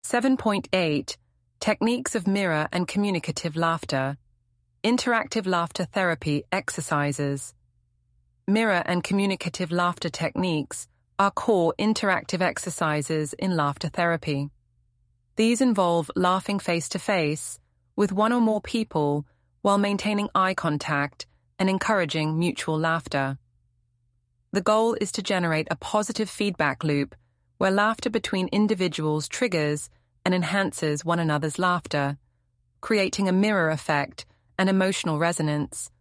7.8 Techniques of Mirror and Communicative Laughter. Interactive Laughter Therapy Exercises. Mirror and communicative laughter techniques are core interactive exercises in laughter therapy. These involve laughing face-to-face with one or more people while maintaining eye contact and encouraging mutual laughter. The goal is to generate a positive feedback loop where laughter between individuals triggers and enhances one another's laughter, creating a mirror effect and emotional resonance